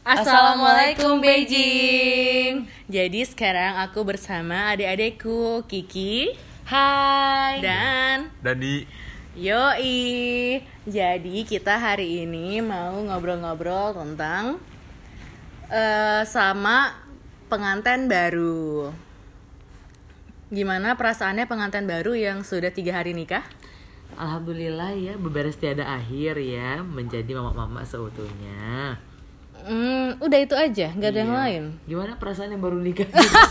Assalamualaikum Beijing. Jadi sekarang aku bersama adik-adikku Kiki, Hai, dan Dani. Yoi. Jadi kita hari ini mau ngobrol-ngobrol tentang sama pengantin baru. Gimana perasaannya pengantin baru yang sudah 3 hari nikah? Alhamdulillah ya, berberes tiada akhir ya, menjadi mama-mama seutuhnya. Udah itu aja, nggak ada yang lain. Gimana perasaan yang baru nikah?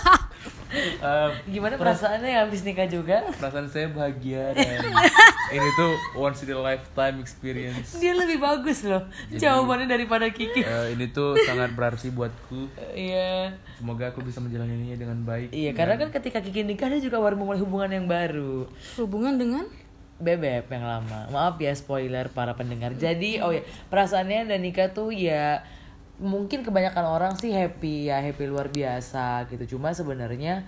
Gimana perasaannya yang habis nikah juga? Perasaan saya bahagia dan ini tuh once in a lifetime experience. Dia lebih bagus loh jawabannya daripada Kiki. Ini tuh sangat berarti buatku. Iya. Semoga aku bisa menjalaninya dengan baik. Iya, karena kan ketika Kiki nikah dia juga baru memulai hubungan yang baru. Hubungan dengan Bebek yang lama. Maaf ya spoiler para pendengar. Jadi perasaannya dan nikah tuh ya mungkin kebanyakan orang sih happy luar biasa gitu. Cuma sebenarnya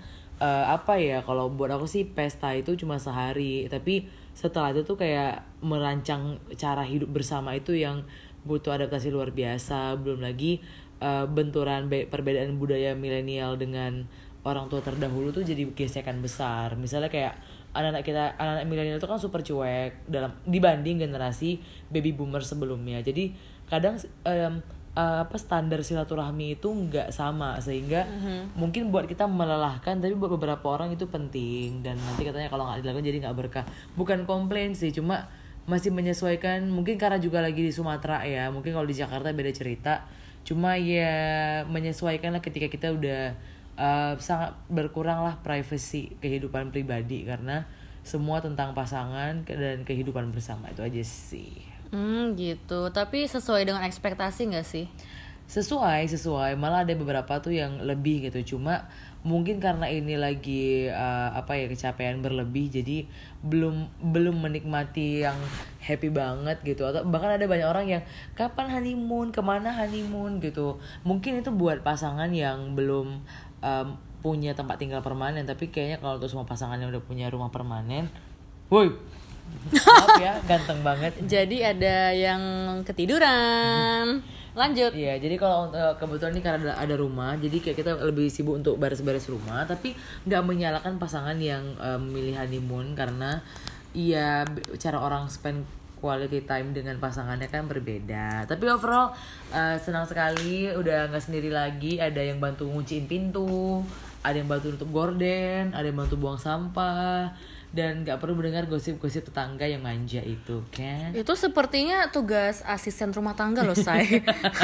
kalau buat aku sih pesta itu cuma sehari, tapi setelah itu tuh kayak merancang cara hidup bersama itu yang butuh adaptasi luar biasa. Belum lagi benturan perbedaan budaya milenial dengan orang tua terdahulu tuh jadi gesekan besar. Misalnya kayak anak-anak milenial itu kan super cuek dibanding generasi baby boomer sebelumnya. Jadi kadang standar silaturahmi itu nggak sama, sehingga mungkin buat kita melelahkan, tapi buat beberapa orang itu penting. Dan nanti katanya kalau nggak dilakukan jadi nggak berkah. Bukan komplain sih, cuma masih menyesuaikan. Mungkin karena juga lagi di Sumatera ya, mungkin kalau di Jakarta beda cerita. Cuma ya menyesuaikan lah ketika kita udah sangat berkurang lah privacy kehidupan pribadi, karena semua tentang pasangan dan kehidupan bersama. Itu aja sih. Gitu. Tapi sesuai dengan ekspektasi nggak sih? Sesuai. Malah ada beberapa tuh yang lebih gitu. Cuma mungkin karena ini lagi kecapean berlebih, jadi belum menikmati yang happy banget gitu. Atau bahkan ada banyak orang yang kapan honeymoon, kemana honeymoon gitu. Mungkin itu buat pasangan yang belum punya tempat tinggal permanen. Tapi kayaknya kalau untuk semua pasangan yang udah punya rumah permanen, woi, maaf ya, ganteng banget. Jadi ada yang ketiduran. Lanjut. Iya, jadi kalau kebetulan ini karena ada rumah, jadi kayak kita lebih sibuk untuk beres-beres rumah, tapi nggak menyalahkan pasangan yang milih honeymoon, karena iya cara orang spend quality time dengan pasangannya kan berbeda. Tapi overall senang sekali udah nggak sendiri lagi. Ada yang bantu ngunciin pintu, ada yang bantu nutup gorden, ada yang bantu buang sampah, dan nggak perlu mendengar gosip-gosip tetangga yang manja itu kan. Itu sepertinya tugas asisten rumah tangga loh, Say.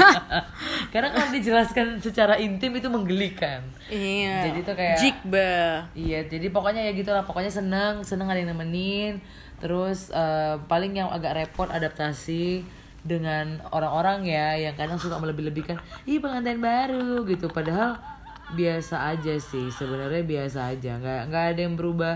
Karena kalau dijelaskan secara intim itu menggelikan. Iya. Jadi itu kayak jikba. Iya, jadi pokoknya ya gitulah. Pokoknya seneng ada yang nemenin. Terus paling yang agak repot adaptasi dengan orang-orang ya, yang kadang suka melebih-lebihkan, ih pengantin baru gitu. Padahal biasa aja sih, sebenarnya biasa aja. Nggak ada yang berubah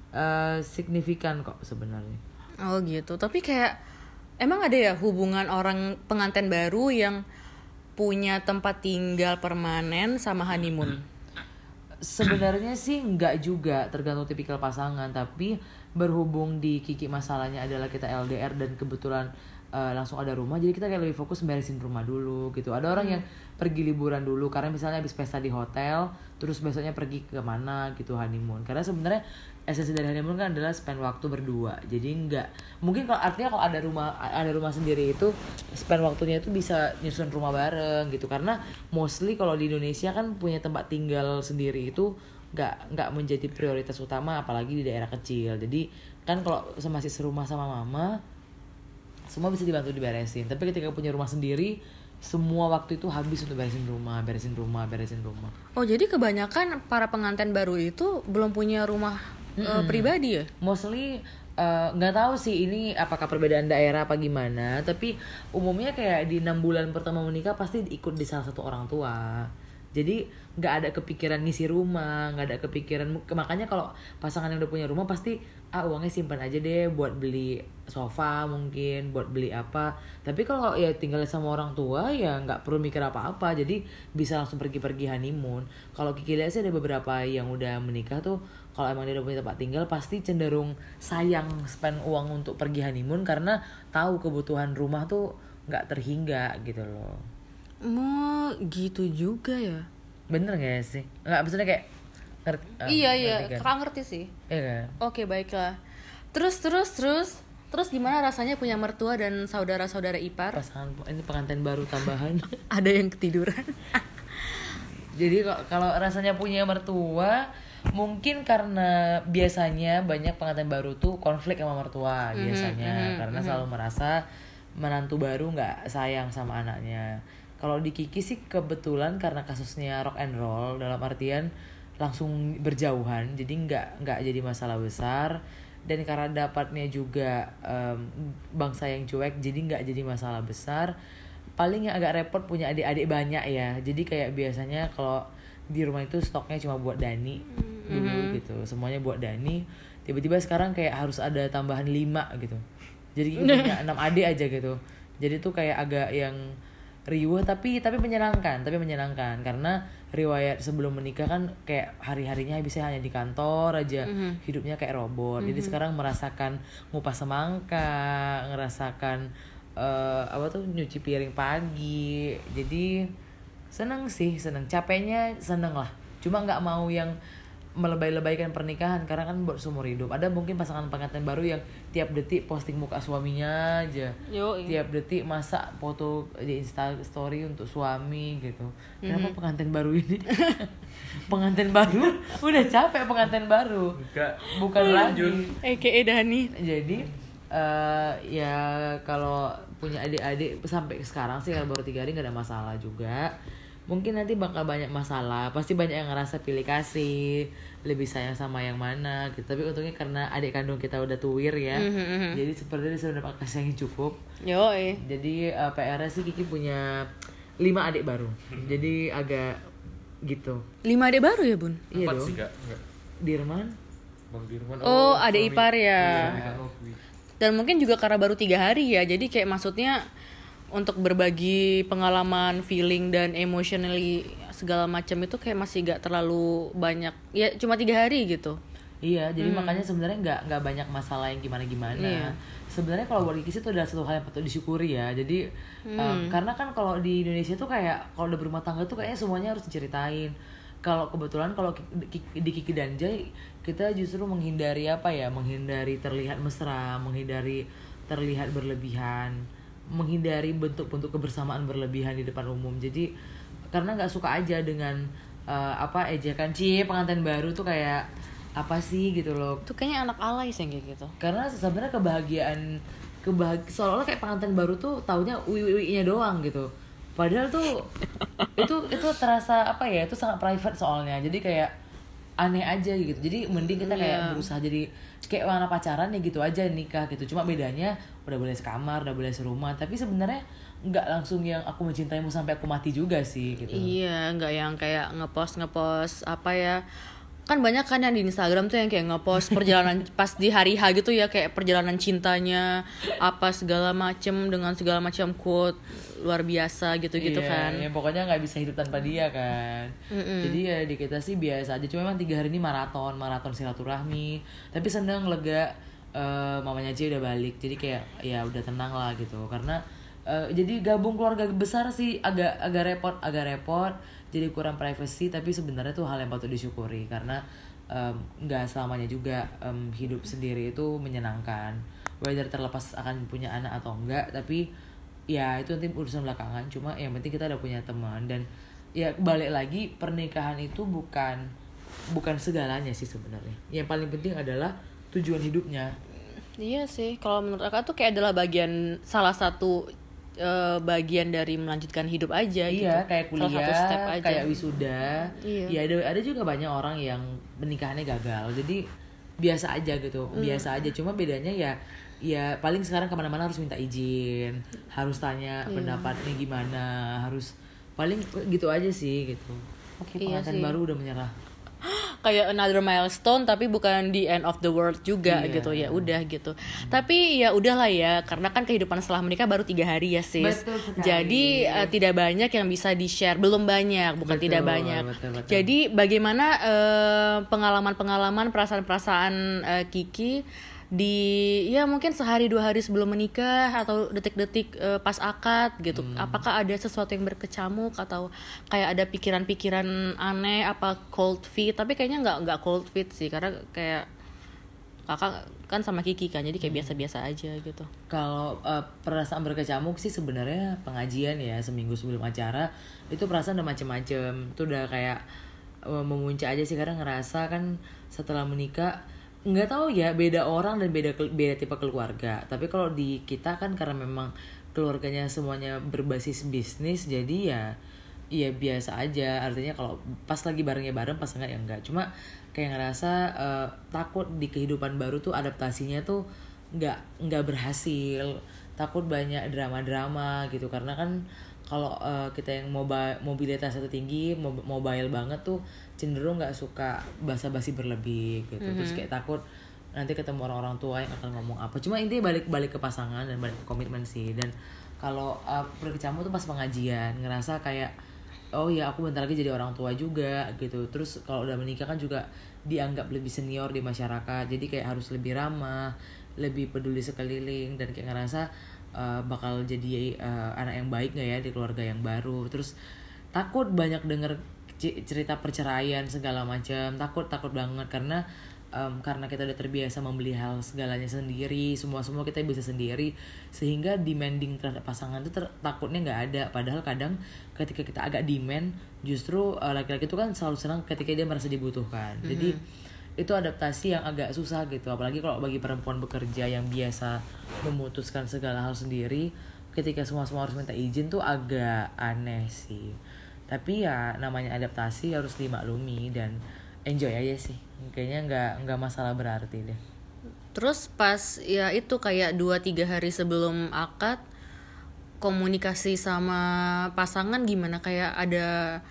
signifikan kok sebenarnya. Oh gitu. Tapi kayak emang ada ya hubungan orang pengantin baru yang punya tempat tinggal permanen sama honeymoon? Sebenarnya sih enggak juga, tergantung tipikal pasangan. Tapi berhubung di Kiki masalahnya adalah kita LDR dan kebetulan langsung ada rumah, jadi kita kayak lebih fokus beresin rumah dulu gitu. Ada orang yang pergi liburan dulu karena misalnya habis pesta di hotel, terus besoknya pergi ke mana gitu honeymoon. Karena sebenarnya esensi dari honeymoon kan adalah spend waktu berdua. Jadi enggak mungkin kalau ada rumah sendiri itu spend waktunya itu bisa nyusun rumah bareng gitu. Karena mostly kalau di Indonesia kan punya tempat tinggal sendiri itu nggak menjadi prioritas utama, apalagi di daerah kecil. Jadi kan kalau masih serumah sama mama, semua bisa dibantu diberesin. Tapi ketika punya rumah sendiri, semua waktu itu habis untuk beresin rumah. Oh, jadi kebanyakan para pengantin baru itu belum punya rumah pribadi ya? Mostly nggak tahu sih ini apakah perbedaan daerah apa gimana, tapi umumnya kayak di 6 bulan pertama menikah pasti ikut di salah satu orang tua. Jadi nggak ada kepikiran ngisi rumah, nggak ada kepikiran. Makanya kalau pasangan yang udah punya rumah pasti uangnya simpan aja deh buat beli sofa, mungkin buat beli apa. Tapi kalau ya tinggal sama orang tua ya nggak perlu mikir apa-apa, jadi bisa langsung pergi honeymoon. Kalau Kiki lihat sih ada beberapa yang udah menikah tuh, kalau emang dia udah punya tempat tinggal pasti cenderung sayang spend uang untuk pergi honeymoon, karena tahu kebutuhan rumah tuh nggak terhingga gitu loh. gitu juga ya. Bener gak sih? Nggak, maksudnya kayak Iya ngerti kan? kakak ngerti sih. Iya kan? Oke baiklah. Terus gimana rasanya punya mertua dan saudara-saudara ipar? Pasangan ini pengantin baru tambahan. Ada yang ketiduran. Jadi kalau rasanya punya mertua, mungkin karena biasanya banyak pengantin baru tuh konflik sama mertua biasanya, karena selalu merasa menantu baru nggak sayang sama anaknya. Kalau di Kiki sih kebetulan karena kasusnya rock and roll, dalam artian langsung berjauhan, jadi nggak jadi masalah besar. Dan karena dapatnya juga bangsa yang cuek, jadi nggak jadi masalah besar. Paling yang agak repot punya adik-adik banyak ya, jadi kayak biasanya kalau di rumah itu stoknya cuma buat Dani dulu gitu, semuanya buat Dani. Tiba-tiba sekarang kayak harus ada tambahan 5 gitu, jadi punya 6 adik aja gitu. Jadi tuh kayak agak yang riuh tapi menyenangkan karena riwayat sebelum menikah kan kayak hari-harinya habisnya hanya di kantor aja, hidupnya kayak robot. Jadi sekarang merasakan ngupas semangka, ngerasakan nyuci piring pagi. Jadi seneng capeknya seneng lah, cuma nggak mau yang melebay-lebaykan pernikahan karena kan buat seumur hidup. Ada mungkin pasangan pengantin baru yang tiap detik posting muka suaminya aja. Tiap detik masak foto di Insta story untuk suami gitu. Kenapa pengantin baru ini? Pengantin baru udah capek pengantin baru. Bukan lagi. AKA Dani. Jadi ya kalau punya adik-adik sampai sekarang sih kalau baru 3 hari nggak ada masalah juga. Mungkin nanti bakal banyak masalah, pasti banyak yang ngerasa pilih kasih, lebih sayang sama yang mana gitu. Tapi untungnya karena adik kandung kita udah tuwir ya, jadi sepertinya dia sudah dapat kasih yang cukup. Jadi PR-nya sih Kiki punya 5 adik baru, jadi agak gitu. 5 adik baru ya bun? 4 Iya dong. sih kak. Enggak. Dirman. Bang Dirman. Oh adik suami. ipar ya. Iya, Novi. Dan mungkin juga karena baru 3 hari ya, jadi kayak maksudnya untuk berbagi pengalaman, feeling dan emotionally segala macam itu kayak masih gak terlalu banyak. Ya cuma 3 hari gitu. Iya, jadi makanya sebenarnya nggak banyak masalah yang gimana. Iya. Sebenarnya kalau buat Kiki itu adalah satu hal yang patut disyukuri ya. Jadi karena kan kalau di Indonesia tuh kayak kalau udah berumah tangga tuh kayaknya semuanya harus diceritain. Kalau kebetulan kalau di Kiki dan Jay kita justru menghindari menghindari terlihat mesra, menghindari terlihat berlebihan, menghindari bentuk-bentuk kebersamaan berlebihan di depan umum. Jadi karena nggak suka aja dengan ejekan pengantin baru tuh kayak apa sih gitu loh. Itu kayaknya anak alay sih yang kayak gitu. Karena sebenarnya kebahagiaan seolah-olah kayak pengantin baru tuh taunya ui-nya doang gitu. Padahal tuh itu terasa itu sangat private soalnya. Jadi kayak aneh aja gitu. Jadi mending kita kayak berusaha jadi kayak mana pacaran ya gitu aja nikah gitu. Cuma bedanya udah boleh sekamar, udah boleh serumah, tapi sebenarnya nggak langsung yang aku mencintaimu sampai aku mati juga sih gitu. Iya, nggak yang kayak ngepost kan banyak kan yang di Instagram tuh yang kayak ngepost perjalanan pas di hari H gitu ya, kayak perjalanan cintanya apa segala macem dengan segala macam quote luar biasa gitu-gitu kan. Ya pokoknya nggak bisa hidup tanpa dia kan. Jadi ya di kita sih biasa aja, cuma memang 3 hari ini maraton silaturahmi. Tapi seneng lega, mamanya J udah balik, jadi kayak ya udah tenang lah gitu. Karena jadi gabung keluarga besar sih agak repot, jadi kurang privacy. Tapi sebenarnya tuh hal yang patut disyukuri karena nggak selamanya juga hidup sendiri itu menyenangkan, whether terlepas akan punya anak atau enggak. Tapi ya itu nanti urusan belakangan. Cuma yang penting kita udah punya teman. Dan ya balik lagi, pernikahan itu bukan segalanya sih sebenarnya. Yang paling penting adalah tujuan hidupnya. Iya sih, kalau menurut aku tuh kayak adalah salah satu bagian dari melanjutkan hidup aja gitu. Iya, kayak Salah satu step kuliah, aja. kayak wisuda. Iya. Ya ada juga banyak orang yang pernikahannya gagal. Jadi biasa aja gitu, biasa aja. Cuma bedanya ya paling sekarang kemana-mana harus minta izin, harus tanya pendapatnya gimana, harus paling gitu aja sih gitu. Oke, Iya pengantin sih. baru udah menyerah. Kayak another milestone tapi bukan the end of the world juga Iya. gitu ya udah gitu. Tapi ya udahlah ya, karena kan kehidupan setelah menikah baru 3 hari ya sis. Betul sekali. Jadi tidak banyak yang bisa di share, belum banyak, bukan Betul, tidak banyak. betul. Jadi bagaimana pengalaman-pengalaman, perasaan-perasaan Kiki ya mungkin sehari 2 hari sebelum menikah atau detik-detik pas akad gitu. Apakah ada sesuatu yang berkecamuk atau kayak ada pikiran-pikiran aneh, apa cold feet? Tapi kayaknya nggak cold feet sih, karena kayak kakak kan sama Kiki kan, jadi kayak biasa-biasa aja gitu. Kalau perasaan berkecamuk sih sebenarnya pengajian ya, seminggu sebelum acara itu perasaan udah macem-macem. Itu udah kayak memuncak aja sih, karena ngerasa kan setelah menikah, nggak tahu ya, beda orang dan beda tipe keluarga. Tapi kalau di kita kan karena memang keluarganya semuanya berbasis bisnis, jadi ya biasa aja. Artinya kalau pas lagi barengnya bareng, pas enggak ya enggak. Cuma kayak ngerasa takut di kehidupan baru tuh adaptasinya tuh nggak berhasil. Takut banyak drama-drama gitu, karena kan kalau kita yang mobilitasnya tinggi, mobile banget tuh cenderung nggak suka basa-basi berlebih gitu. Terus kayak takut nanti ketemu orang-orang tua yang akan ngomong apa. Cuma intinya balik ke pasangan dan balik ke komitmen sih. Dan kalau berkecamuk tuh pas pengajian, ngerasa kayak oh ya aku bentar lagi jadi orang tua juga gitu. Terus kalau udah menikah kan juga dianggap lebih senior di masyarakat, jadi kayak harus lebih ramah, lebih peduli sekeliling, dan kayak ngerasa bakal jadi anak yang baik gak ya di keluarga yang baru. Terus takut banyak denger cerita perceraian segala macam, takut banget karena kita udah terbiasa membeli hal segalanya sendiri, semua kita bisa sendiri, sehingga demanding terhadap pasangan itu takutnya nggak ada. Padahal kadang ketika kita agak demand, justru laki-laki itu kan selalu senang ketika dia merasa dibutuhkan. Jadi itu adaptasi yang agak susah gitu, apalagi kalau bagi perempuan bekerja yang biasa memutuskan segala hal sendiri, ketika semua harus minta izin tuh agak aneh sih. Tapi ya namanya adaptasi, harus dimaklumi dan enjoy aja sih. Kayaknya nggak masalah berarti deh. Terus pas ya itu kayak 2-3 hari sebelum akad, komunikasi sama pasangan gimana? Kayak ada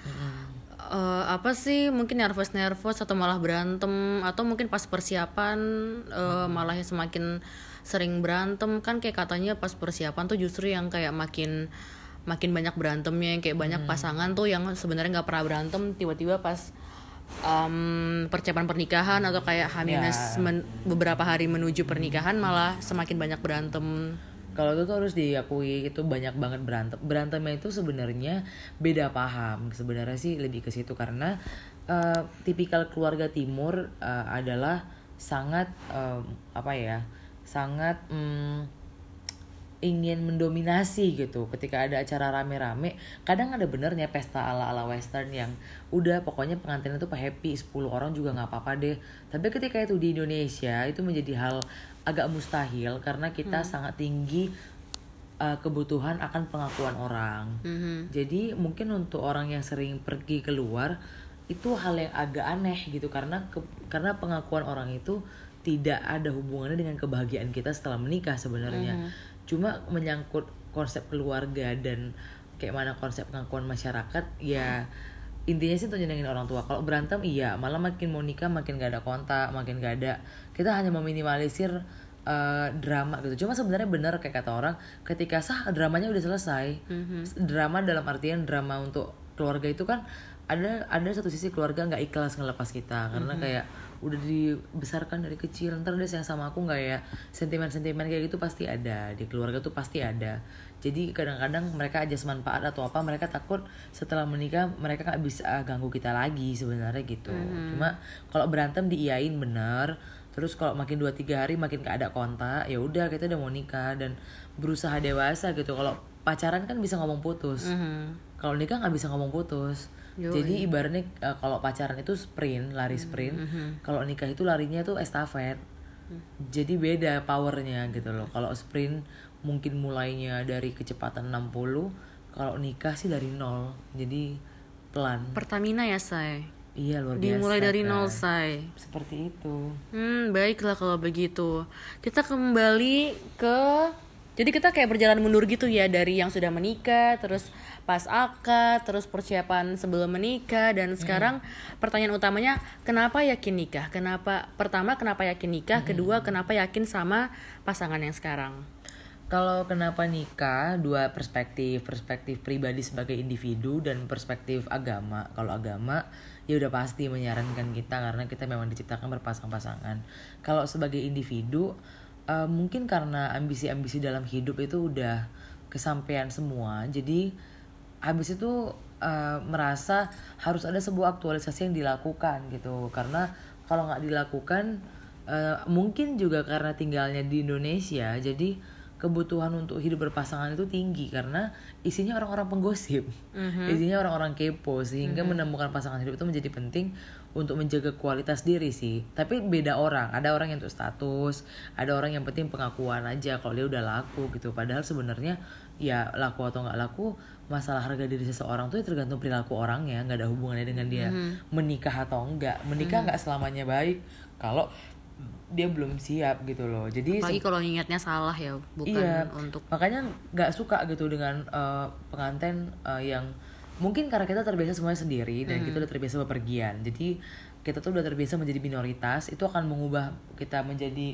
apa sih, mungkin nervous atau malah berantem, atau mungkin pas persiapan malah semakin sering berantem. Kan kayak katanya pas persiapan tuh justru yang kayak makin banyak berantemnya, kayak banyak pasangan tuh yang sebenarnya nggak pernah berantem, tiba-tiba pas persiapan pernikahan atau kayak H- beberapa hari menuju pernikahan malah semakin banyak berantem. Kalau itu tuh harus diakui, itu banyak banget berantemnya itu sebenarnya beda paham. Sebenarnya sih lebih ke situ, karena tipikal keluarga timur adalah sangat sangat ingin mendominasi gitu. Ketika ada acara rame-rame, kadang ada benernya pesta ala-ala western yang udah pokoknya pengantin itu happy, 10 orang juga gak apa-apa deh. Tapi ketika itu di Indonesia, itu menjadi hal agak mustahil, karena kita sangat tinggi kebutuhan akan pengakuan orang. Jadi mungkin untuk orang yang sering pergi keluar, itu hal yang agak aneh gitu, karena pengakuan orang itu tidak ada hubungannya dengan kebahagiaan kita setelah menikah sebenarnya. Cuma menyangkut konsep keluarga dan kayak mana konsep pengakuan masyarakat, ya intinya sih untuk nyenengin orang tua. Kalau berantem iya, malah makin mau nikah makin gak ada kontak, makin gak ada, kita hanya meminimalisir drama gitu. Cuma sebenarnya benar kayak kata orang, ketika dramanya udah selesai. Drama dalam artian drama untuk keluarga itu kan ada satu sisi keluarga nggak ikhlas ngelepas kita, karena kayak udah dibesarkan dari kecil, ntar dia sayang sama aku nggak ya, sentimen kayak gitu pasti ada di keluarga tuh, pasti ada. Jadi kadang-kadang mereka ajas manfaat atau apa, mereka takut setelah menikah mereka nggak bisa ganggu kita lagi sebenarnya gitu. Cuma kalau berantem diiyain bener, terus kalau makin 2-3 hari makin gak ada kontak, ya udah kita udah mau nikah dan berusaha dewasa gitu. Kalau pacaran kan bisa ngomong putus, kalau nikah nggak bisa ngomong putus. Jadi ibaratnya kalau pacaran itu lari sprint, kalau nikah itu larinya tuh estafet. Jadi beda powernya gitu loh. Kalau sprint mungkin mulainya dari kecepatan 60, kalau nikah sih dari 0, jadi pelan. Pertamina ya, Say? Iya, luar biasa. Dimulai dari 0, Say. Seperti itu. Baiklah kalau begitu. Kita kembali ke, jadi kita kayak berjalan mundur gitu ya, dari yang sudah menikah, terus pas akad, terus persiapan sebelum menikah, dan sekarang pertanyaan utamanya, kenapa yakin nikah? Kenapa yakin nikah? Kedua, kenapa yakin sama pasangan yang sekarang? Kalau kenapa nikah, dua perspektif pribadi sebagai individu dan perspektif agama. Kalau agama ya udah pasti menyarankan kita karena kita memang diciptakan berpasang-pasangan. Kalau sebagai individu mungkin karena ambisi-ambisi dalam hidup itu udah kesampaian semua. Jadi habis itu merasa harus ada sebuah aktualisasi yang dilakukan gitu. Karena kalau nggak dilakukan mungkin juga karena tinggalnya di Indonesia, jadi kebutuhan untuk hidup berpasangan itu tinggi karena isinya orang-orang penggosip, isinya orang-orang kepo, sehingga menemukan pasangan hidup itu menjadi penting untuk menjaga kualitas diri sih. Tapi beda orang, ada orang yang untuk status, ada orang yang penting pengakuan aja kalau dia udah laku gitu. Padahal sebenarnya ya laku atau nggak laku, masalah harga diri seseorang tuh tergantung perilaku orangnya, nggak ada hubungannya dengan dia menikah atau enggak. Menikah nggak selamanya baik kalau dia belum siap gitu loh. Jadi apalagi kalau niatnya salah ya, bukan iya, untuk makanya nggak suka gitu dengan pengantin yang mungkin karena kita terbiasa semuanya sendiri dan kita udah terbiasa bepergian. Jadi kita tuh udah terbiasa menjadi minoritas, itu akan mengubah kita menjadi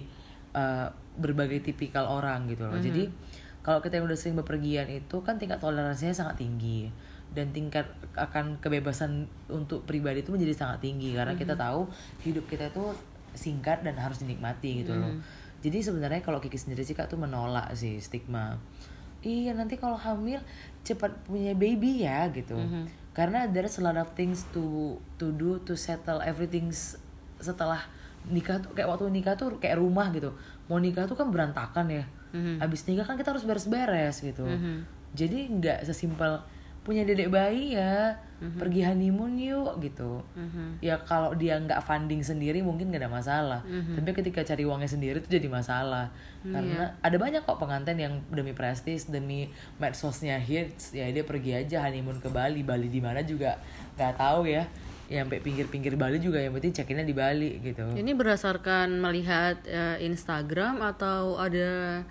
berbagai tipikal orang gitu loh. Jadi kalau kita yang udah sering bepergian itu kan tingkat toleransinya sangat tinggi dan tingkat akan kebebasan untuk pribadi itu menjadi sangat tinggi karena kita tahu hidup kita tuh singkat dan harus dinikmati gitu loh. Jadi sebenarnya kalau Kiki sendiri sih Kak tuh menolak sih stigma. Iya nanti kalau hamil cepat punya baby ya gitu. Karena there's a lot of things to do to settle everything setelah nikah tuh, kayak waktu nikah tuh kayak rumah gitu. Mau nikah tuh kan berantakan ya. Habis nikah kan kita harus beres-beres gitu. Jadi nggak sesimpel punya dedek bayi ya, pergi honeymoon yuk gitu. Ya kalau dia nggak funding sendiri mungkin nggak ada masalah. Tapi ketika cari uangnya sendiri itu jadi masalah. Karena ada banyak kok pengantin yang demi prestis, demi medsosnya hits, ya dia pergi aja honeymoon ke Bali. Bali di mana juga nggak tahu ya. Ya sampai pinggir-pinggir Bali juga yang penting check-innya di Bali gitu. ini berdasarkan melihat Instagram atau ada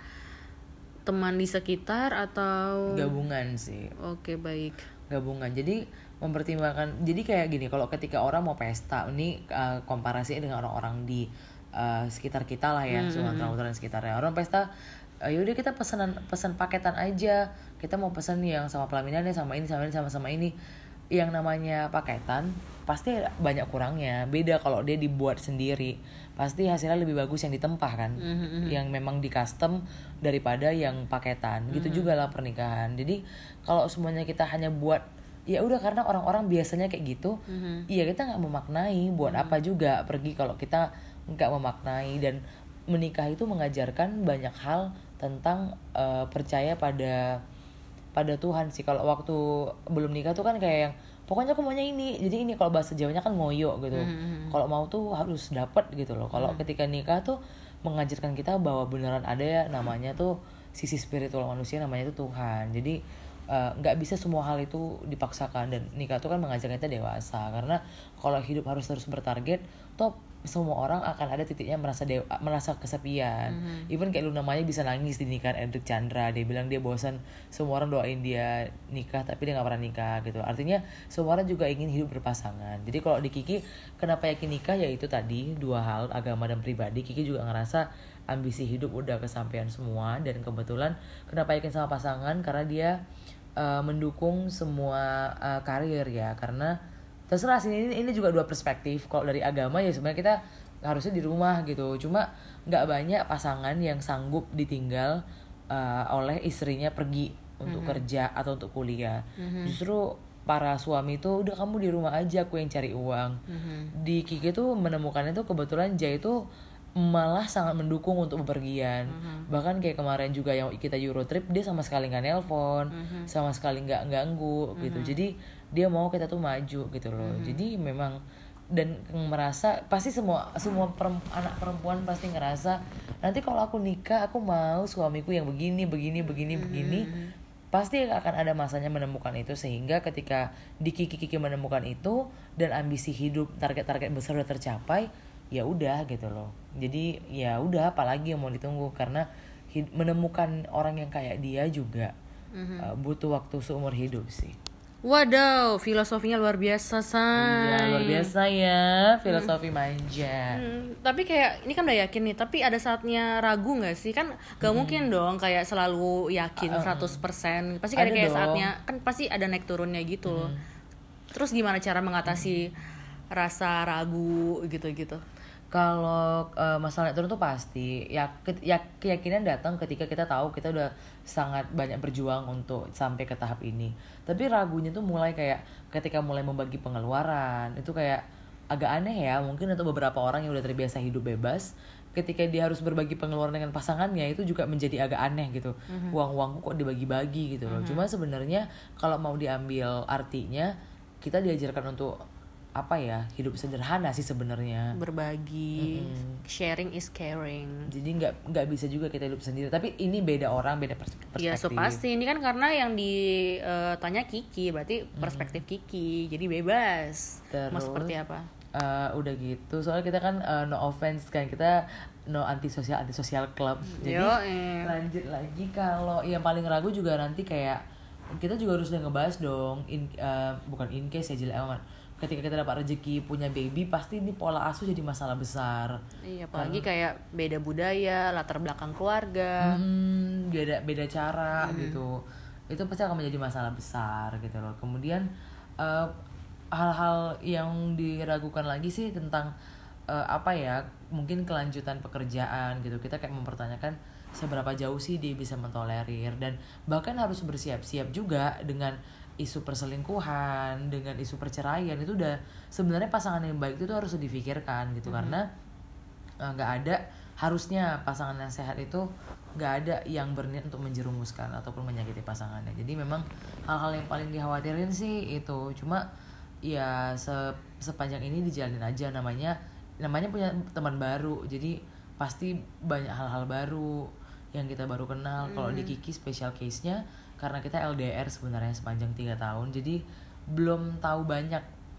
teman di sekitar atau Gabungan sih. Oke, baik. Gabungan. Jadi mempertimbangkan, jadi kayak gini, kalau ketika orang mau pesta, ini komparasinya dengan orang-orang di sekitar kita lah ya, Sumatera Utara dan sekitarnya. Orang pesta, yaudah kita pesan paketan aja. Kita mau pesan yang sama pelaminannya, sama ini, sama ini. Yang namanya paketan pasti banyak kurangnya. Beda kalau dia dibuat sendiri, pasti hasilnya lebih bagus yang ditempah kan, yang memang di custom daripada yang paketan. Gitu juga lah pernikahan. Jadi kalau semuanya kita hanya buat ya udah karena orang-orang biasanya kayak gitu, iya kita nggak memaknai buat apa juga pergi kalau kita nggak memaknai. Dan menikah itu mengajarkan banyak hal tentang percaya pada Tuhan sih. Kalau waktu belum nikah tuh kan kayak yang pokoknya aku maunya ini, jadi ini kalau bahasa Jawanya kan ngoyo gitu. Kalau mau tuh harus dapet gitu loh. Kalau ketika nikah tuh mengajarkan kita bahwa beneran ada ya namanya tuh sisi spiritual manusia, namanya itu Tuhan. Jadi nggak bisa semua hal itu dipaksakan, dan nikah tuh kan mengajarkan kita dewasa. Karena kalau hidup harus terus bertarget, top semua orang akan ada titiknya merasa kesepian. Even kayak Luna Maya bisa nangis di nikahan Edric Chandra, dia bilang dia bosan, semua orang doain dia nikah tapi dia nggak pernah nikah gitu. Artinya semua orang juga ingin hidup berpasangan. Jadi kalau di Kiki kenapa yakin nikah, ya itu tadi dua hal, agama dan pribadi. Kiki juga ngerasa ambisi hidup udah kesampaian semua, dan kebetulan kenapa yakin sama pasangan karena dia mendukung semua karir ya. Karena terserah sih, ini juga dua perspektif. Kalau dari agama ya sebenarnya kita harusnya di rumah gitu, cuma nggak banyak pasangan yang sanggup ditinggal oleh istrinya pergi untuk kerja atau untuk kuliah. Justru para suami itu udah kamu di rumah aja, aku yang cari uang. Di Kiki tuh menemukannya tuh kebetulan Jay itu malah sangat mendukung untuk bepergian. Bahkan kayak kemarin juga yang kita Eurotrip, dia sama sekali nggak nelpon, sama sekali nggak ganggu gitu. Jadi dia mau kita tuh maju gitu loh. Jadi memang, dan merasa pasti semua anak perempuan pasti ngerasa nanti kalau aku nikah aku mau suamiku yang begini. Pasti akan ada masanya menemukan itu, sehingga ketika di Kiki menemukan itu dan ambisi hidup, target-target besar udah tercapai, ya udah gitu loh. Jadi ya udah, apalagi yang mau ditunggu, karena menemukan orang yang kayak dia juga butuh waktu seumur hidup sih. Waduh, filosofinya luar biasa, say. Iya, luar biasa ya, filosofi manja. Tapi kayak ini kan udah yakin nih, tapi ada saatnya ragu nggak sih? Kan gak mungkin dong kayak selalu yakin 100%. Pasti ada Ada kayak dong. saatnya, kan pasti ada naik turunnya gitu loh. Terus gimana cara mengatasi rasa ragu gitu-gitu? Kalau masalah naik turun tuh pasti keyakinan datang ketika kita tahu kita udah sangat banyak berjuang untuk sampai ke tahap ini. Tapi ragunya tuh mulai kayak ketika mulai membagi pengeluaran, itu kayak agak aneh ya, mungkin untuk beberapa orang yang udah terbiasa hidup bebas, ketika dia harus berbagi pengeluaran dengan pasangannya itu juga menjadi agak aneh gitu. Uang-uangku kok dibagi-bagi gitu loh. Cuma sebenarnya kalau mau diambil artinya, kita diajarkan untuk apa ya, hidup sederhana sih sebenarnya. Berbagi, sharing is caring. Jadi nggak bisa juga kita hidup sendiri, tapi ini beda orang, beda perspektif. Iya, so pasti ini kan karena yang ditanya Kiki, berarti perspektif Kiki, jadi bebas. Mau Terus, seperti apa? udah gitu, soalnya kita kan no offense kan, kita no antisosial club. Jadi lanjut lagi, kalau yang paling ragu juga nanti kayak kita juga harus udah ngebahas dong, bukan in case ya, jelek amat. Ketika kita dapat rezeki punya baby, pasti ini pola asuh jadi masalah besar. Iya, apalagi kayak beda budaya, latar belakang keluarga. Beda cara gitu, itu pasti akan menjadi masalah besar gitu loh. Kemudian hal-hal yang diragukan lagi sih tentang apa ya, mungkin kelanjutan pekerjaan gitu. Kita kayak mempertanyakan seberapa jauh sih dia bisa mentolerir, dan bahkan harus bersiap-siap juga dengan isu perselingkuhan, dengan isu perceraian. Itu udah sebenarnya pasangan yang baik itu tuh harus difikirkan gitu. Karena harusnya pasangan yang sehat itu nggak ada yang berniat untuk menjerumuskan ataupun menyakiti pasangannya. Jadi memang hal-hal yang paling dikhawatirin sih itu. Cuma ya sepanjang ini dijalanin aja, namanya punya teman baru, jadi pasti banyak hal-hal baru yang kita baru kenal. Kalau di Kiki special case-nya karena kita LDR sebenarnya sepanjang 3 tahun, jadi belum tahu banyak,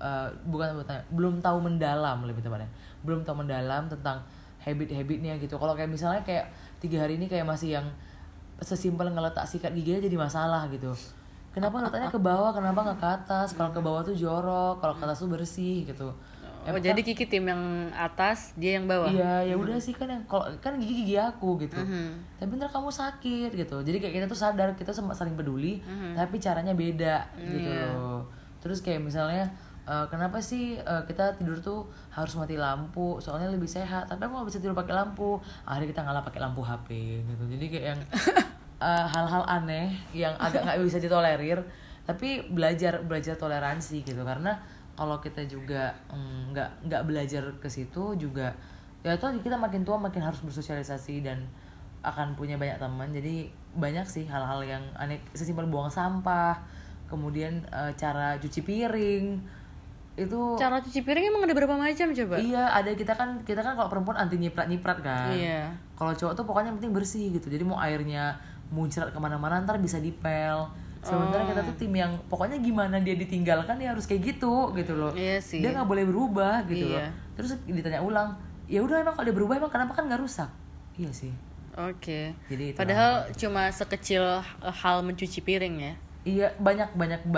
belum tahu mendalam, lebih tepatnya belum tahu mendalam tentang habit-habitnya gitu. Kalau kayak misalnya kayak 3 hari ini kayak masih yang sesimpel ngeletak sikat gigi aja jadi masalah gitu. Kenapa letaknya ke bawah, kenapa nggak ke atas? Kalau ke bawah tuh jorok, kalau ke atas tuh bersih gitu. Oh, jadi Kiki tim yang atas, dia yang bawah. Iya, ya udah sih kan, yang kalau kan gigi aku gitu. Tapi ntar kamu sakit gitu. Jadi kayak kita tuh sadar kita saling peduli, tapi caranya beda gitu loh. Terus kayak misalnya kenapa sih kita tidur tuh harus mati lampu? Soalnya lebih sehat. Tapi aku nggak bisa tidur pakai lampu. Akhirnya kita ngalah pakai lampu HP gitu. Jadi kayak yang hal-hal aneh yang agak nggak bisa ditolerir. Tapi belajar toleransi gitu, karena kalau kita juga nggak belajar ke situ juga, ya tuh kita makin tua makin harus bersosialisasi dan akan punya banyak teman. Jadi banyak sih hal-hal yang aneh, sesimpel buang sampah, kemudian cara cuci piring. Itu cara cuci piring emang ada berapa macam coba? Iya, ada. Kita kan kalau perempuan anti nyiprat kan. Iya. Kalau cowok tuh pokoknya yang penting bersih gitu. Jadi mau airnya muncrat kemana-mana ntar bisa dipel. Sementara kita tuh tim yang pokoknya gimana dia ditinggalkan dia harus kayak gitu loh. Iya sih. Dia nggak boleh berubah gitu Iya. loh. Terus ditanya ulang, ya udah emang kalau dia berubah emang kenapa kan nggak rusak? Iya sih. Oke. Jadi itu padahal cuma sekecil hal mencuci piring ya. Iya, banyak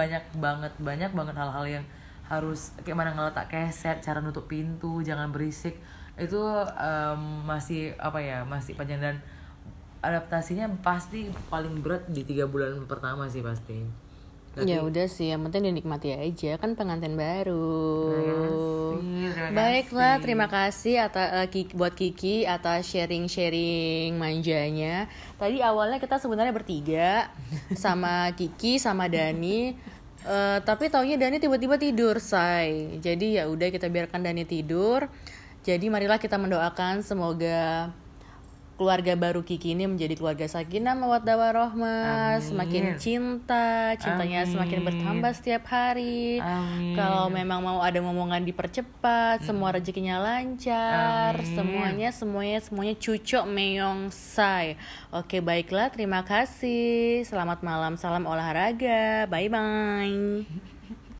banget hal-hal yang harus kayak mana ngeletak keset, cara nutup pintu, jangan berisik. Itu masih panjang, dan adaptasinya pasti paling berat di 3 bulan pertama sih pasti. Ya udah sih, yang penting dinikmati aja, kan pengantin baru. Terima kasih. Baiklah, terima kasih buat Kiki atas sharing manjanya. Tadi awalnya kita sebenarnya bertiga sama Kiki sama Dani. Tapi taunya Dani tiba-tiba tidur, say. Jadi ya udah kita biarkan Dani tidur. Jadi marilah kita mendoakan semoga keluarga baru Kiki ini menjadi keluarga sakinah mawaddah warahmah, semakin cintanya semakin bertambah setiap hari. Kalau memang mau ada ngomongan dipercepat, semua rezekinya lancar, semuanya cucok meong say. Oke, baiklah, terima kasih. Selamat malam, salam olahraga. Bye bye.